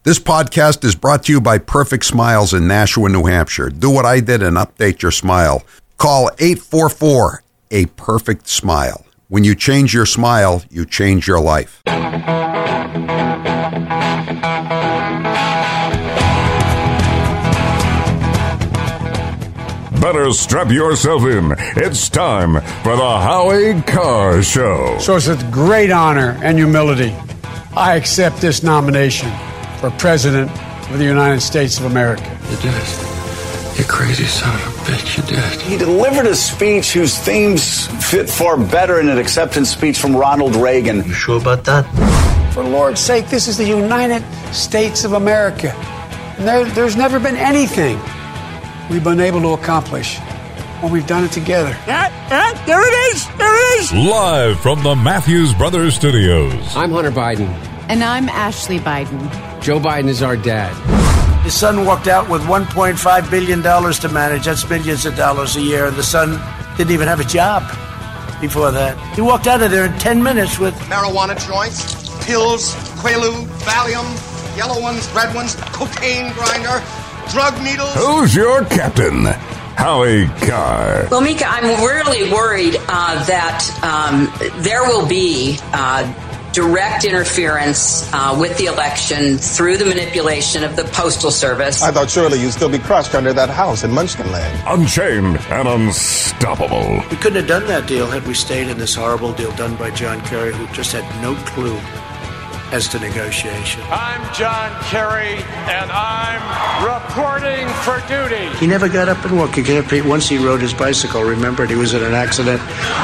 This podcast is brought to you by Perfect Smiles in Nashua, New Hampshire. Do what I did and update your smile. Call 844-A-PERFECT-SMILE. When you change your smile, you change your life. Better strap yourself in. It's time for the Howie Carr Show. So it's with great honor and humility, I accept this nomination for President of the United States of America. You did it. You crazy son of a bitch, you did it. He delivered a speech whose themes fit far better in an acceptance speech from Ronald Reagan. You sure about that? For Lord's sake, this is the United States of America. And there's never been anything we've been able to accomplish when we've done it together. There it is! There it is! Live from the Matthews Brothers Studios. I'm Hunter Biden. And I'm Ashley Biden. Joe Biden is our dad. His son walked out with $1.5 billion to manage. That's millions of dollars a year. And the son didn't even have a job before that. He walked out of there in 10 minutes with marijuana joints, pills, Quaalude, Valium, yellow ones, red ones, cocaine grinder, drug needles. Who's your captain? Howie Carr. Well, Mika, I'm really worried that there will be direct interference with the election through the manipulation of the Postal Service. I thought surely you'd still be crushed under that house in Munchkinland. Unchained and unstoppable. We couldn't have done that deal had we stayed in this horrible deal done by John Kerry, who just had no clue as to negotiation. I'm John Kerry, and I'm reporting for duty. He never got up and walked. Once he rode his bicycle, remembered he was in an accident.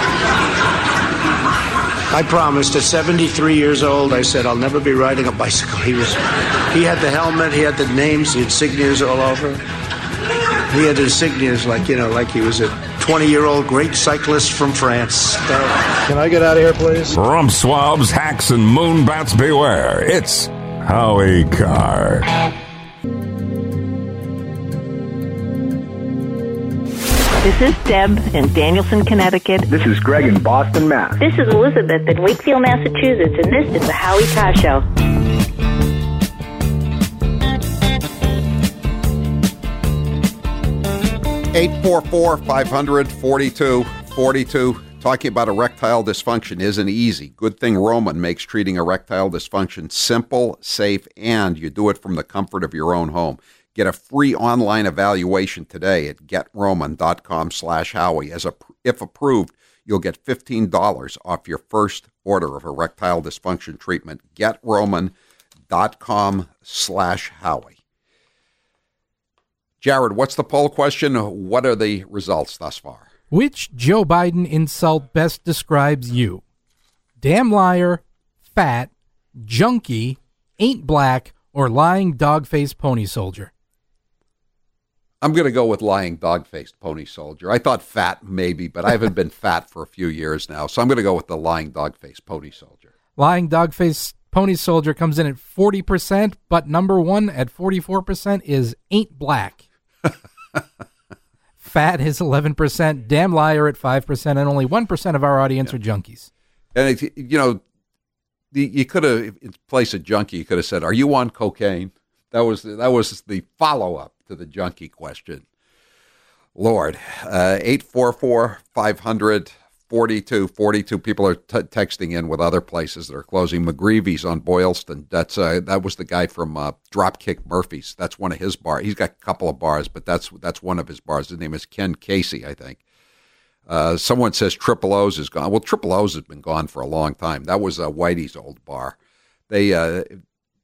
I promised at 73 years old, I said, I'll never be riding a bicycle. He had the helmet, he had the names, the insignias all over. He had insignias like he was a 20-year-old great cyclist from France. Can I get out of here, please? Rump swabs, hacks, and moonbats beware. It's Howie Carr. This is Deb in Danielson, Connecticut. This is Greg in Boston, Mass. This is Elizabeth in Wakefield, Massachusetts, and this is the Howie Carr Show. 844-500-4242. Talking about erectile dysfunction isn't easy. Good thing Roman makes treating erectile dysfunction simple, safe, and you do it from the comfort of your own home. Get a free online evaluation today at GetRoman.com/Howie. If approved, you'll get $15 off your first order of erectile dysfunction treatment. GetRoman.com/Howie. Jared, what's the poll question? What are the results thus far? Which Joe Biden insult best describes you? Damn liar, fat, junkie, ain't black, or lying dog-faced pony soldier? I'm going to go with lying dog-faced pony soldier. I thought fat maybe, but I haven't been fat for a few years now, so I'm going to go with the lying dog-faced pony soldier. Lying dog-faced pony soldier comes in at 40%, but number one at 44% is ain't black. Fat is 11%, damn liar at 5%, and only 1% of our audience are junkies. And, you could have, in place of junkie, you could have said, are you on cocaine? That was the follow-up to the junkie question. Lord, 844-500-4242. People are texting in with other places that are closing. McGreevy's on Boylston. That was the guy from Dropkick Murphys. That's one of his bars. He's got a couple of bars, but that's one of his bars. His name is Ken Casey, I think. Someone says Triple O's is gone. Well, Triple O's has been gone for a long time. That was Whitey's old bar. They've had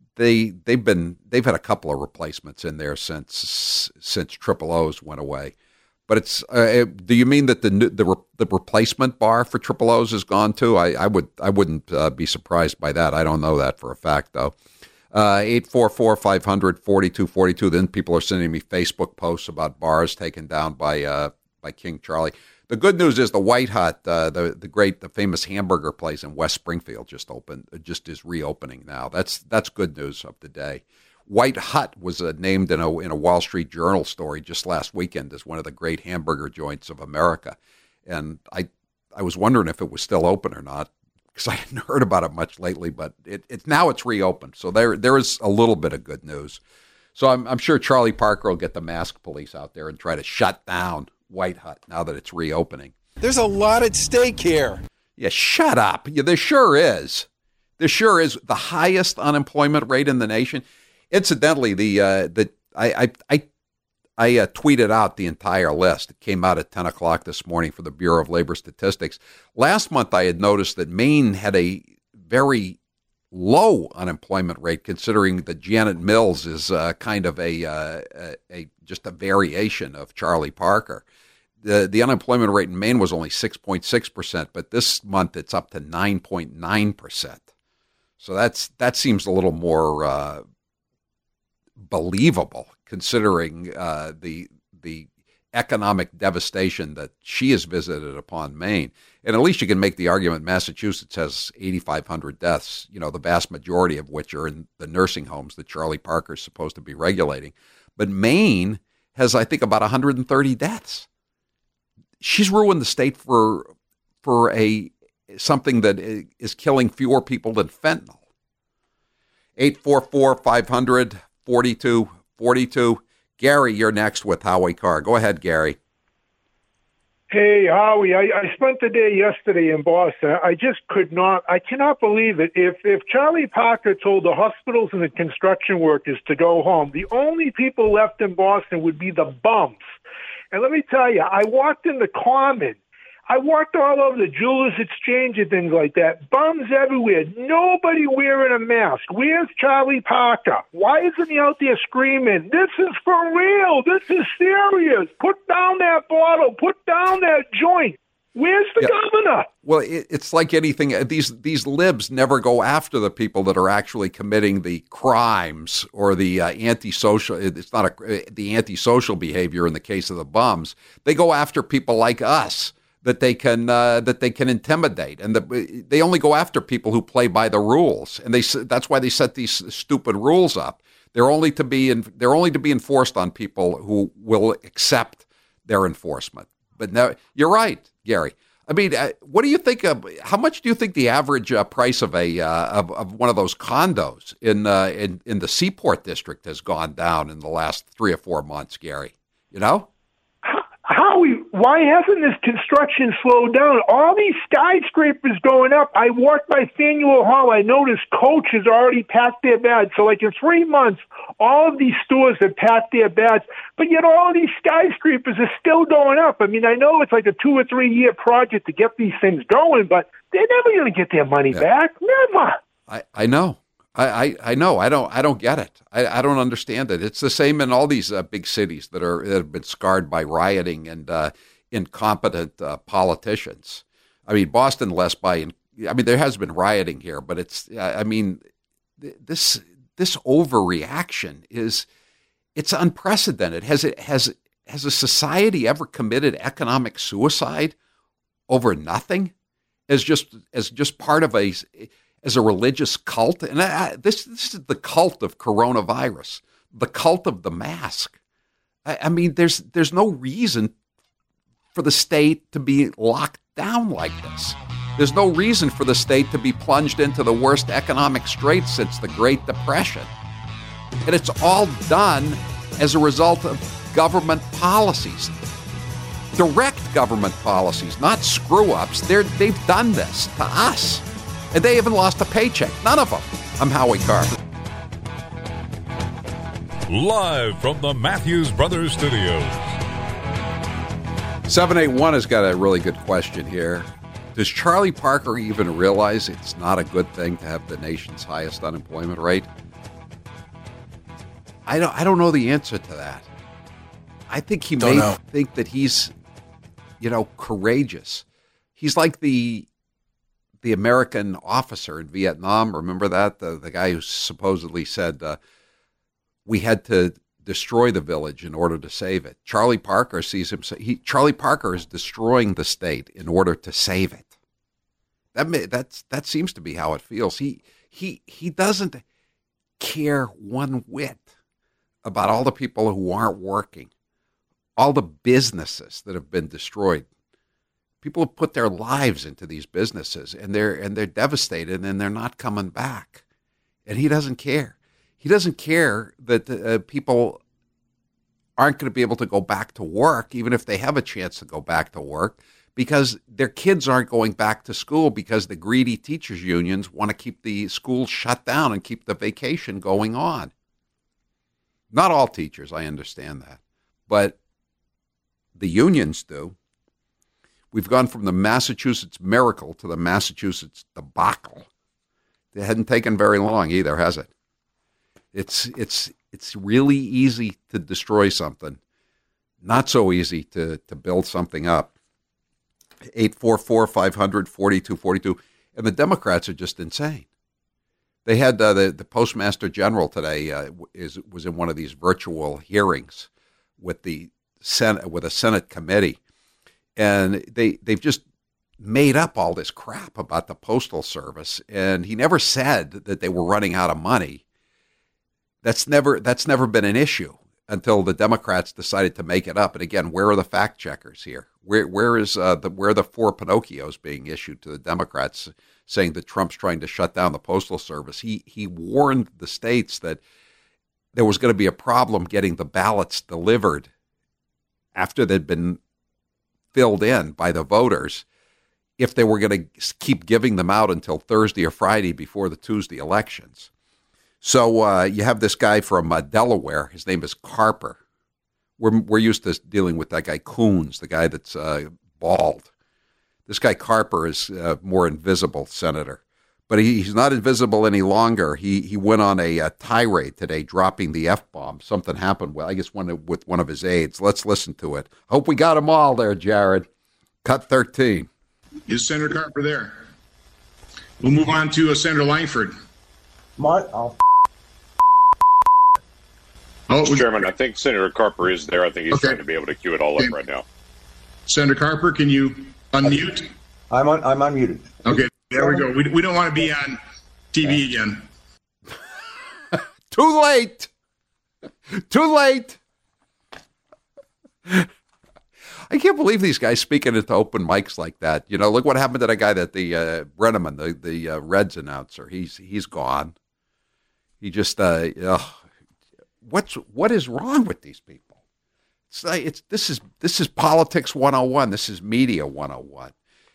a couple of replacements in there since Triple O's went away. But it's do you mean that the replacement bar for Triple O's is gone too? I wouldn't be surprised by that. I don't know that for a fact though. 844-500-4242. Then people are sending me Facebook posts about bars taken down by King Charlie. The good news is the White Hut, the famous hamburger place in West Springfield just is reopening now. That's good news of the day. White Hut was named in a Wall Street Journal story just last weekend as one of the great hamburger joints of America, and I was wondering if it was still open or not. because I hadn't heard about it much lately, but it's reopened. So there is a little bit of good news. So I'm sure Charlie Parker will get the mask police out there and try to shut down White Hut now that it's reopening. There's a lot at stake here. Yeah, shut up. Yeah, there sure is. There sure is. The highest unemployment rate in the nation. Incidentally, I tweeted out the entire list. It came out at 10 o'clock this morning for the Bureau of Labor Statistics. Last month, I had noticed that Maine had a very low unemployment rate, considering that Janet Mills is kind of just a variation of Charlie Parker. The unemployment rate in Maine was only 6.6%, but this month it's up to 9.9%. So that seems a little more believable, considering the economic devastation that she has visited upon Maine. And at least you can make the argument Massachusetts has 8,500 deaths, the vast majority of which are in the nursing homes that Charlie Parker is supposed to be regulating. But Maine has, I think, about 130 deaths. She's ruined the state for something that is killing fewer people than fentanyl. 844-500-4242. Gary, you're next with Howie Carr. Go ahead, Gary. Hey, Howie, I spent the day yesterday in Boston. I cannot believe it. If Charlie Parker told the hospitals and the construction workers to go home, the only people left in Boston would be the bums. And let me tell you, I walked in the Common. I walked all over the Jewelers Exchange and things like that. Bums everywhere. Nobody wearing a mask. Where's Charlie Parker? Why isn't he out there screaming, this is for real. This is serious. Put down that bottle. Put down that joint. Where's the governor? Well, it's like anything. These libs never go after the people that are actually committing the crimes or the antisocial. It's not the antisocial behavior in the case of the bums. They go after people like us that they can intimidate, and they only go after people who play by the rules. And that's why they set these stupid rules up. They're only to be enforced on people who will accept their enforcement. But no, you're right, Gary. I mean, what do you think of? How much do you think the average price of of one of those condos in the Seaport District has gone down in the last 3 or 4 months, Gary? Howie, why hasn't this construction slowed down? All these skyscrapers going up. I walked by Faneuil Hall. I noticed Coach has already packed their bags. So like in 3 months, all of these stores have packed their bags. But yet all of these skyscrapers are still going up. I mean, I know it's like a 2 or 3 year project to get these things going, but they're never going to get their money back. Never. I know. I know. I don't get it. I don't understand it. It's the same in all these big cities that have been scarred by rioting and incompetent politicians. I mean, Boston less by. I mean, there has been rioting here, but it's. I mean, this overreaction it's unprecedented. Has a society ever committed economic suicide over nothing? As just part of as a religious cult, and this is the cult of coronavirus, the cult of the mask. I mean, there's no reason for the state to be locked down like this. There's no reason for the state to be plunged into the worst economic straits since the Great Depression. And it's all done as a result of government policies, direct government policies, not screw-ups. They've done this to us. And they haven't lost a paycheck. None of them. I'm Howie Carr. Live from the Matthews Brothers Studios. 781 has got a really good question here. Does Charlie Parker even realize it's not a good thing to have the nation's highest unemployment rate? I don't know the answer to that. I think he may think that he's, courageous. He's like the American officer in Vietnam. Remember that? The guy who supposedly said we had to destroy the village in order to save it. Charlie Parker sees him. Charlie Parker is destroying the state in order to save it. That seems to be how it feels. He doesn't care one whit about all the people who aren't working, all the businesses that have been destroyed. People have put their lives into these businesses, and they're devastated, and they're not coming back. And he doesn't care. He doesn't care that people aren't going to be able to go back to work, even if they have a chance to go back to work, because their kids aren't going back to school because the greedy teachers' unions want to keep the schools shut down and keep the vacation going on. Not all teachers, I understand that, but the unions do. We've gone from the Massachusetts miracle to the Massachusetts debacle. It hadn't taken very long either, has it? It's really easy to destroy something. Not so easy to build something up. 844-500-4242. And the Democrats are just insane. They had the Postmaster General today was in one of these virtual hearings with the Senate, with a Senate committee. And they've just made up all this crap about the Postal Service, and he never said that they were running out of money. That's never been an issue until the Democrats decided to make it up. And again, where are the fact checkers here? Where are the four Pinocchios being issued to the Democrats saying that Trump's trying to shut down the Postal Service? He warned the states that there was going to be a problem getting the ballots delivered after they'd been filled in by the voters if they were going to keep giving them out until Thursday or Friday before the Tuesday elections. So you have this guy from Delaware. His name is Carper. We're used to dealing with that guy Coons, the guy that's bald. This guy Carper is more invisible senator. But he's not invisible any longer. He went on a tirade today, dropping the F-bomb. Something happened, I guess, with one of his aides. Let's listen to it. Hope we got them all there, Jared. Cut 13. Is Senator Carper there? We'll move on to Senator Langford. Mr. Chairman, I think Senator Carper is there. I think he's trying to be able to cue it all up right now. Senator Carper, can you unmute? I'm unmuted. Okay, there we go. We don't want to be on TV again. Too late. Too late. I can't believe these guys speaking at the open mics like that. You know, look what happened to that guy that the Brenneman, the Reds announcer. He's gone. He just what is wrong with these people? This is politics 101. This is media 101.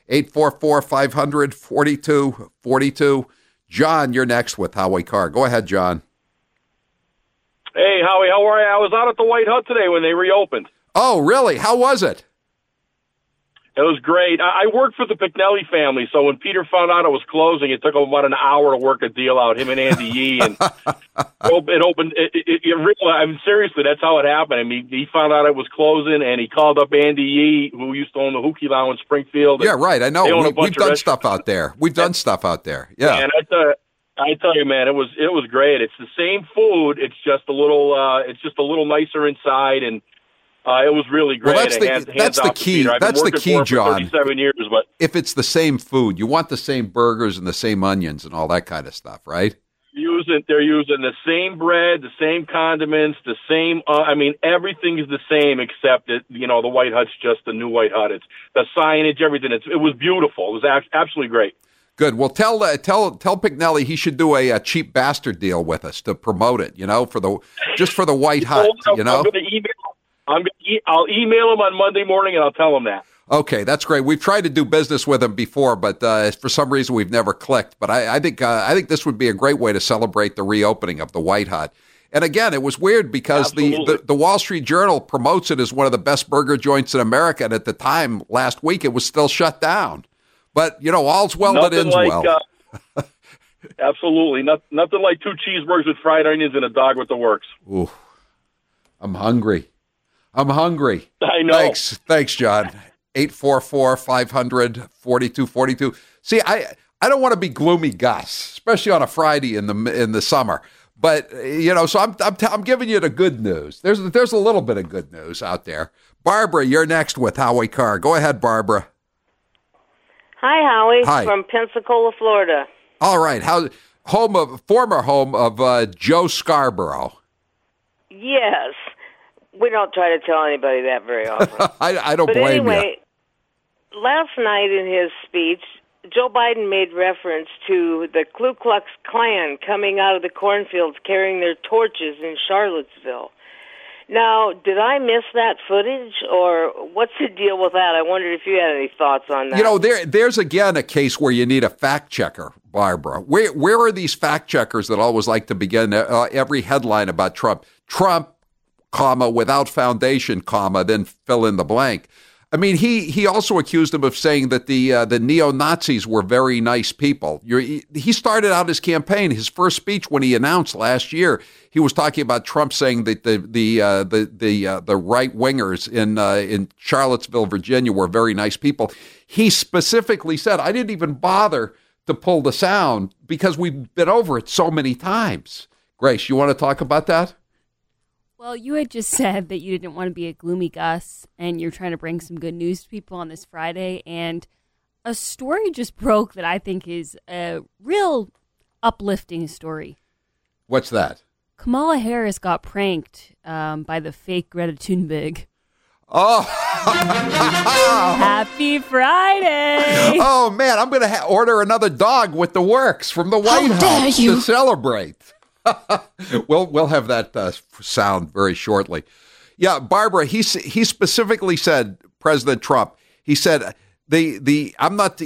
844-500-4242. John, you're next with Howie Carr. Go ahead, John. Hey, Howie, how are you? I was out at the White Hut today when they reopened. Oh, really? How was it? It was great. I worked for the Picnelli family, so when Peter found out it was closing, it took him about an hour to work a deal out, him and Andy Yee, and it opened. I'm seriously, that's how it happened. I mean, he found out it was closing, and he called up Andy Yee, who used to own the Hookie Lounge in Springfield. Yeah, right. I know. We've done stuff out there. We've done stuff out there. Yeah. And I tell you, man, it was great. It's the same food. It's just a little nicer inside, and it was really great. Well, that's the key. That's the key, John. 37 years, but if it's the same food, you want the same burgers and the same onions and all that kind of stuff, right? They're using the same bread, the same condiments, the same. Everything is the same except that the White Hut's just the new White Hut. It's the signage, everything. It was beautiful. It was absolutely great. Good. Well, tell Picnelli he should do a cheap bastard deal with us to promote it. For the White Hut. I'll email him on Monday morning, and I'll tell him that. Okay, that's great. We've tried to do business with him before, but for some reason we've never clicked. But I think this would be a great way to celebrate the reopening of the White Hut. And again, it was weird because the Wall Street Journal promotes it as one of the best burger joints in America, and at the time last week it was still shut down. But all's well that ends well. Absolutely, nothing like 2 cheeseburgers with fried onions and a dog with the works. Ooh, I'm hungry. I know. Thanks, John. 844-500-4242. See, I don't want to be gloomy Gus, especially on a Friday in the summer. But so I'm giving you the good news. There's a little bit of good news out there. Barbara, you're next with Howie Carr. Go ahead, Barbara. Hi, Howie. Hi. From Pensacola, Florida. All right. Former home of Joe Scarborough. Yes. We don't try to tell anybody that very often. I don't blame you. last night in his speech, Joe Biden made reference to the Ku Klux Klan coming out of the cornfields carrying their torches in Charlottesville. Now, did I miss that footage, or what's the deal with that? I wondered if you had any thoughts on that. You know, there's again a case where you need a fact checker, Barbara. Where are these fact checkers that always like to begin every headline about Trump? Trump, comma, without foundation, comma, then fill in the blank. I mean, he also accused him of saying that the neo-Nazis were very nice people. He started out his campaign, his first speech when he announced last year, he was talking about Trump saying that the right wingers in Charlottesville, Virginia, were very nice people. He specifically said, "I didn't even bother to pull the sound because we've been over it so many times." Grace, you want to talk about that? Well, you had just said that you didn't want to be a gloomy Gus, and you're trying to bring some good news to people on this Friday, and a story just broke that I think is a real uplifting story. What's that? Kamala Harris got pranked by the fake Greta Thunberg. Oh! Happy Friday! Oh, man, I'm going to order another dog with the works from the White House to celebrate. We'll have that sound very shortly. Yeah, Barbara, he specifically said, President Trump, he said I'm not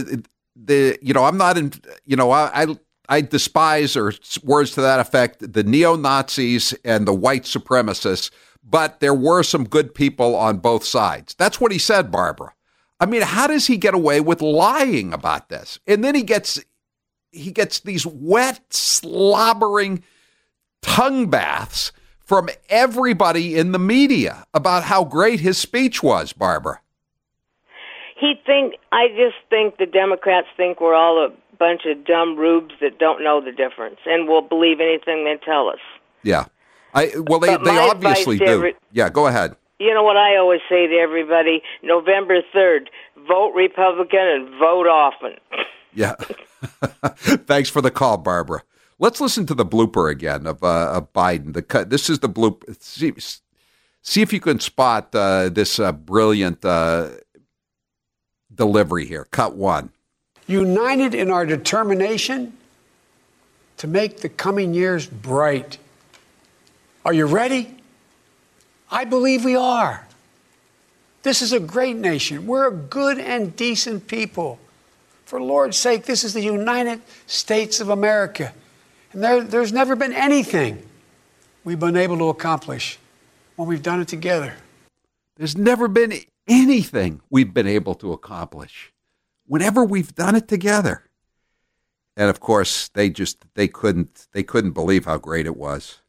I despise, or words to that effect, the neo-Nazis and the white supremacists, but there were some good people on both sides. That's what he said, Barbara. I mean, how does he get away with lying about this? And then he gets these wet, slobbering tongue baths from everybody in the media about how great his speech was, Barbara. I just think the Democrats think we're all a bunch of dumb rubes that don't know the difference and will believe anything they tell us. Yeah. They obviously do. Yeah, go ahead. You know what I always say to everybody? November 3rd, vote Republican and vote often. Yeah. Thanks for the call, Barbara. Let's listen to the blooper again of Biden. This is the blooper. See if you can spot this brilliant delivery here. Cut one. United in our determination to make the coming years bright. Are you ready? I believe we are. This is a great nation. We're a good and decent people. For Lord's sake, this is the United States of America. And there's never been anything we've been able to accomplish when we've done it together. There's never been anything we've been able to accomplish whenever we've done it together. And of course, they couldn't believe how great it was.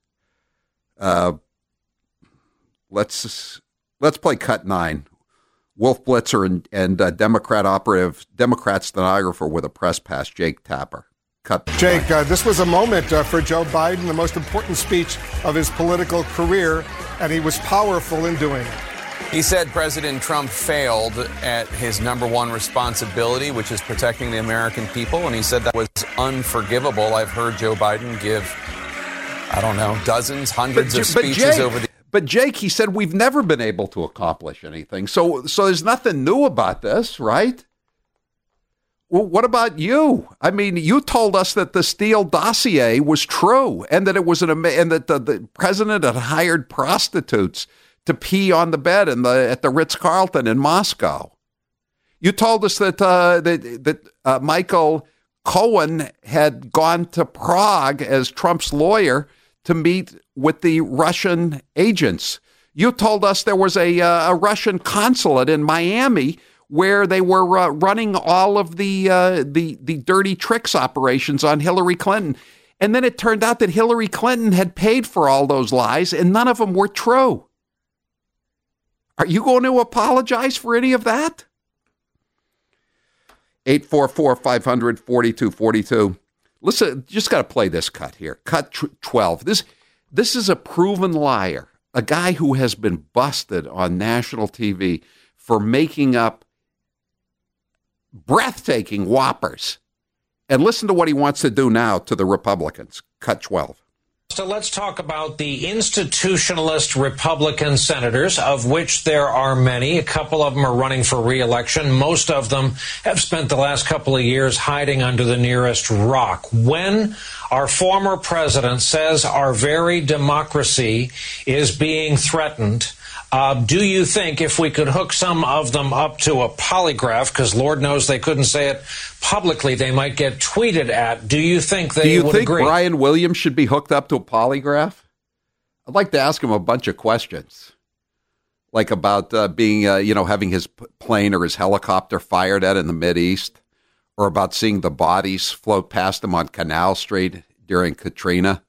Let's play cut 9. Wolf Blitzer and Democrat stenographer with a press pass, Jake Tapper. Jake, this was a moment for Joe Biden, the most important speech of his political career, and he was powerful in doing it. He said President Trump failed at his number one responsibility, which is protecting the American people, and he said that was unforgivable. I've heard Joe Biden give, dozens, hundreds of speeches over the... But Jake, he said we've never been able to accomplish anything. So there's nothing new about this, right? Well, what about you? I mean, you told us that the Steele dossier was true and that it was and that the president had hired prostitutes to pee on the bed at the Ritz-Carlton in Moscow. You told us that Michael Cohen had gone to Prague as Trump's lawyer to meet with the Russian agents. You told us there was a Russian consulate in Miami where they were running all of the dirty tricks operations on Hillary Clinton. And then it turned out that Hillary Clinton had paid for all those lies, and none of them were true. Are you going to apologize for any of that? 844-500-4242. Listen, just got to play this cut here. Cut 12. This is a proven liar, a guy who has been busted on national TV for making up breathtaking whoppers. And listen to what he wants to do now to the Republicans. Cut 12. So let's talk about the institutionalist Republican senators, of which there are many. A couple of them are running for re-election. Most of them have spent the last couple of years hiding under the nearest rock. When our former president says our very democracy is being threatened, do you think if we could hook some of them up to a polygraph, because Lord knows they couldn't say it publicly, they might get tweeted at, do you think they would agree? Do you think Brian Williams should be hooked up to a polygraph? I'd like to ask him a bunch of questions, like about being, having his plane or his helicopter fired at in the Mideast, or about seeing the bodies float past him on Canal Street during Katrina.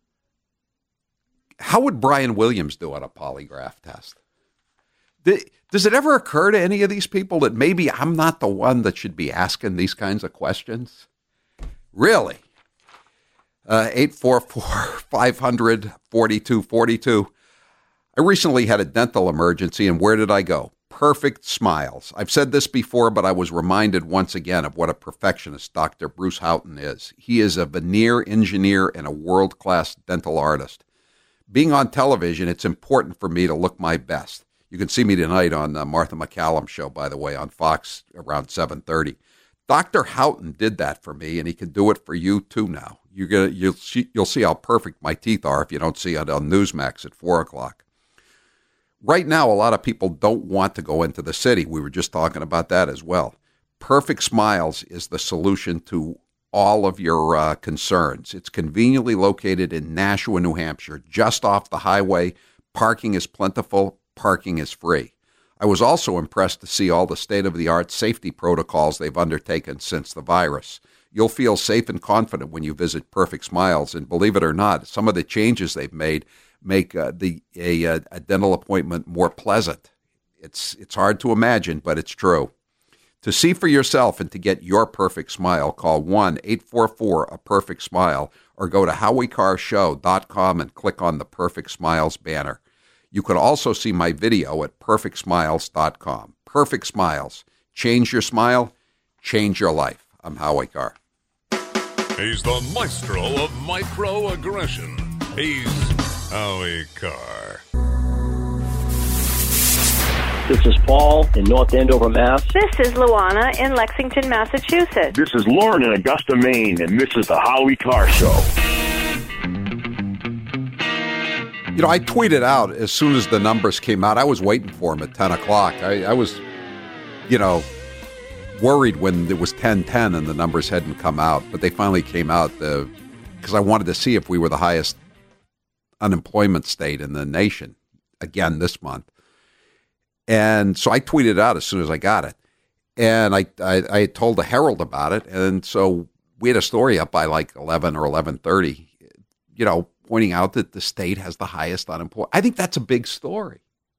How would Brian Williams do on a polygraph test? Does it ever occur to any of these people that maybe I'm not the one that should be asking these kinds of questions? Really? 844-500-4242. I recently had a dental emergency, and where did I go? Perfect Smiles. I've said this before, but I was reminded once again of what a perfectionist Dr. Bruce Houghton is. He is a veneer engineer and a world-class dental artist. Being on television, it's important for me to look my best. You can see me tonight on Martha McCallum's show, by the way, on Fox around 7:30. Dr. Houghton did that for me, and he can do it for you too now. You'll see how perfect my teeth are if you don't see it on Newsmax at 4 o'clock. Right now, a lot of people don't want to go into the city. We were just talking about that as well. Perfect Smiles is the solution to all of your concerns. It's conveniently located in Nashua, New Hampshire, just off the highway. Parking is plentiful. Parking is free. I was also impressed to see all the state-of-the-art safety protocols they've undertaken since the virus. You'll feel safe and confident when you visit Perfect Smiles, and believe it or not, some of the changes they've made make a dental appointment more pleasant. It's hard to imagine, but it's true. To see for yourself and to get your perfect smile, call 1-844-A-PERFECT-SMILE or go to HowieCarShow.com and click on the Perfect Smiles banner. You can also see my video at PerfectSmiles.com. Perfect Smiles. Change your smile, change your life. I'm Howie Carr. He's the maestro of microaggression. He's Howie Carr. This is Paul in North Andover, Mass. This is Luana in Lexington, Massachusetts. This is Lauren in Augusta, Maine, and this is the Howie Carr Show. I tweeted out as soon as the numbers came out. I was waiting for them at 10 o'clock. I was, worried when it was 10:10 and the numbers hadn't come out. But they finally came out because I wanted to see if we were the highest unemployment state in the nation again this month. And so I tweeted out as soon as I got it. And I told the Herald about it. And so we had a story up by like 11 or 11:30, pointing out that the state has the highest unemployment. I think that's a big story.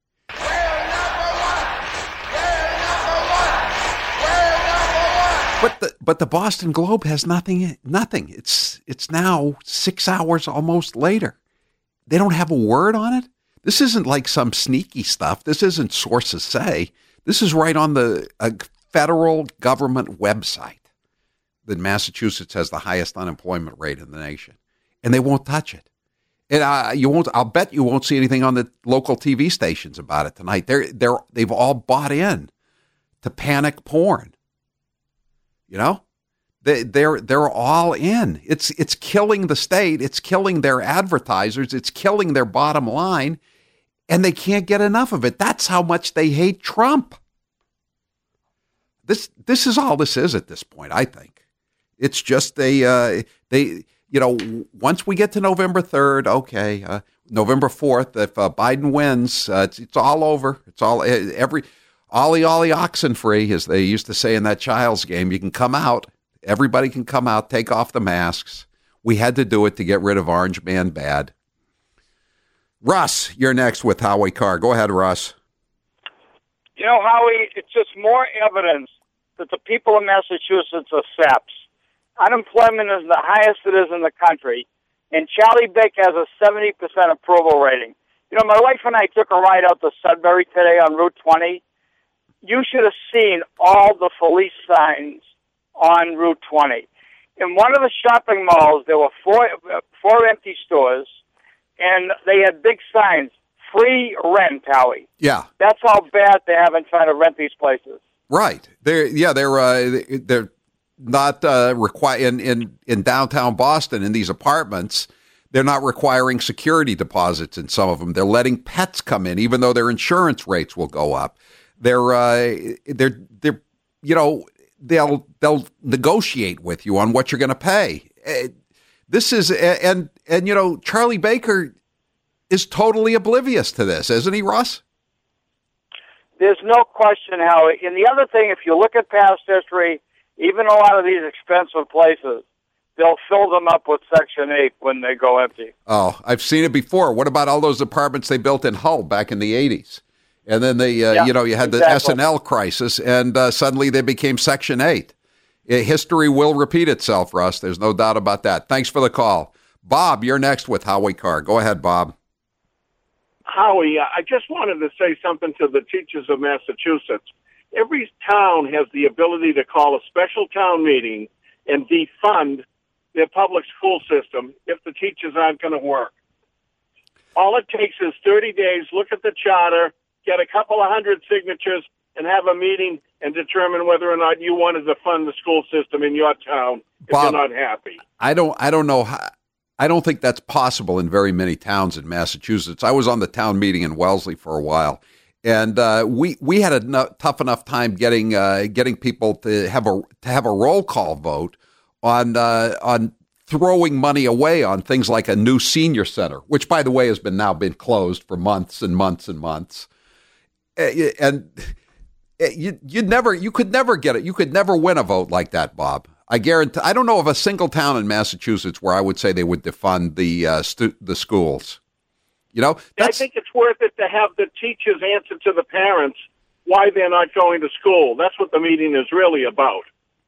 But the Boston Globe has nothing. It's now 6 hours almost later. They don't have a word on it. This isn't like some sneaky stuff. This isn't sources say. This is right on the federal government website that Massachusetts has the highest unemployment rate in the nation, and they won't touch it. And you won't. I'll bet you won't see anything on the local TV stations about it tonight. They've all bought in to panic porn. They're all in. It's killing the state. It's killing their advertisers. It's killing their bottom line, and they can't get enough of it. That's how much they hate Trump. This is all this is at this point. I think it's just once we get to November 3rd, okay, November 4th, if Biden wins, it's all over. It's all ollie oxen free, as they used to say in that Child's game. You can come out. Everybody can come out, take off the masks. We had to do it to get rid of Orange Man Bad. Russ, you're next with Howie Carr. Go ahead, Russ. Howie, it's just more evidence that the people of Massachusetts are saps. Unemployment is the highest it is in the country, and Charlie Baker has a 70% approval rating. My wife and I took a ride out to Sudbury today on Route 20. You should have seen all the police signs on Route 20. In one of the shopping malls, there were four empty stores. and they had big signs, free rent, Howie. Yeah. That's how bad they have in trying to rent these places. Right. They're not required in downtown Boston in these apartments. They're not requiring security deposits in some of them. They're letting pets come in, even though their insurance rates will go up. They'll negotiate with you on what you're going to pay. This is and Charlie Baker is totally oblivious to this, isn't he, Russ? There's no question, Howie. And the other thing, if you look at past history, even a lot of these expensive places, they'll fill them up with Section 8 when they go empty. Oh, I've seen it before. What about all those apartments they built in Hull back in the 80s? And then you had the SNL crisis, and suddenly they became Section 8. History will repeat itself, Russ. There's no doubt about that. Thanks for the call. Bob, you're next with Howie Carr. Go ahead, Bob. Howie, I just wanted to say something to the teachers of Massachusetts. Every town has the ability to call a special town meeting and defund their public school system if the teachers aren't going to work. All it takes is 30 days, look at the charter, get a couple of hundred signatures, and have a meeting and determine whether or not you wanted to fund the school system in your town if Bob, you're not happy. I don't know how. I don't think that's possible in very many towns in Massachusetts. I was on the town meeting in Wellesley for a while, and we had a tough enough time getting people to have a roll call vote on throwing money away on things like a new senior center, which, by the way, has now been closed for months and months and months. And you could never get it. You could never win a vote like that, Bob. I guarantee. I don't know of a single town in Massachusetts where I would say they would defund the schools. I think it's worth it to have the teachers answer to the parents why they're not going to school. That's what the meeting is really about.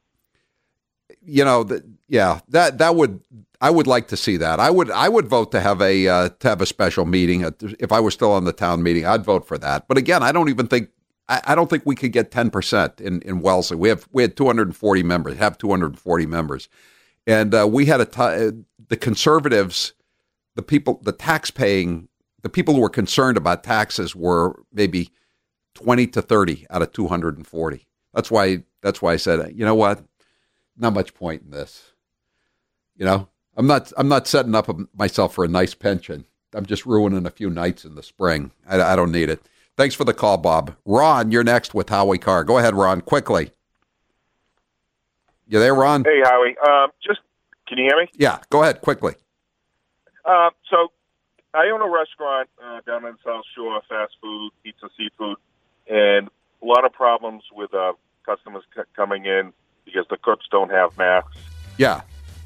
I would like to see that. I would vote to have a special meeting if I were still on the town meeting. I'd vote for that. But again, I don't think we could get 10% in Wellesley. We had 240 members. Have 240 members, and we had the conservatives, the people who were concerned about taxes were maybe 20 to 30 out of 240. That's why I said, you know what, not much point in this. I'm not setting up myself for a nice pension. I'm just ruining a few nights in the spring. I don't need it. Thanks for the call, Bob. Ron, you're next with Howie Carr. Go ahead, Ron, quickly. You there, Ron? Hey, Howie. Can you hear me? Yeah, go ahead, quickly. So I own a restaurant down in South Shore, fast food, pizza, seafood, and a lot of problems with customers coming in because the cooks don't have masks. Yeah.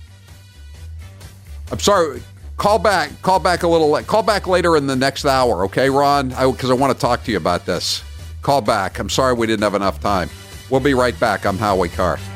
I'm sorry. Call back later in the next hour, okay, Ron? Because I want to talk to you about this. Call back. I'm sorry we didn't have enough time. We'll be right back. I'm Howie Carr.